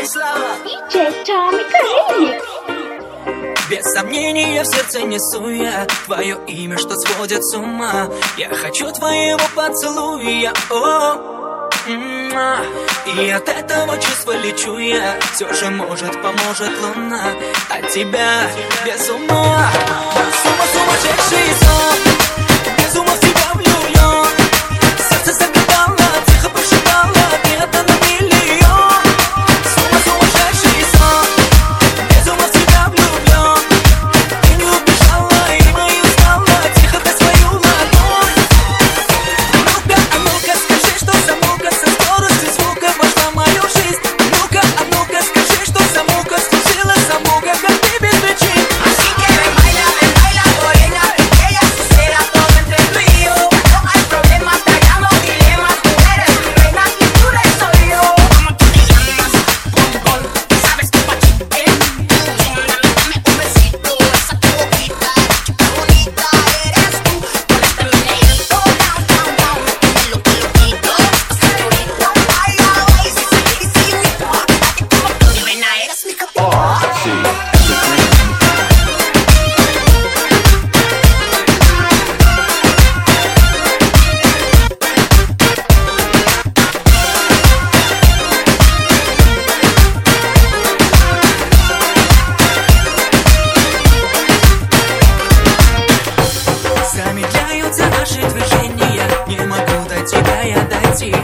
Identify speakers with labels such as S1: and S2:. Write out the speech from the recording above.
S1: DJ Томика ремикс.
S2: Без сомнения в сердце несу я твое имя, что сводит с ума. Я хочу твоего поцелуя, и от этого чувства лечу я. Все же может, поможет луна. От тебя без ума. Сумасшедший сон, без ума в тебя влюблен. Сердце загадало, тихо прошептало, ты одна на миллион. Сумасшедший сон, без ума в тебя влюблен. Ты не убежала и мою знала, тихо дай свою ладонь. А ну-ка, скажи, что за мука со скоростью звука вошла в мою жизнь. Ну-ка, скажи, что за мука служила за мука, как ты без причин.
S3: Así que ven, baila, morena, pequeña, será todo entre tú y yo. No hay problema, tragamos dilemas. Tú eres mi reina y tú eres soy yo. ¿Cómo tú te llamas? Bombón, sabes que pa' ti ven. Dame un besito, esa tu boquita, chica bonita eres tú. Con este meneíto, down, down, down, me lo loquito. Señorita, baila, easy, easy, mi cuerpo, como tú, mi reina, eres mi capitán.
S2: Замедляются наши движения, не могу до тебя я дойти.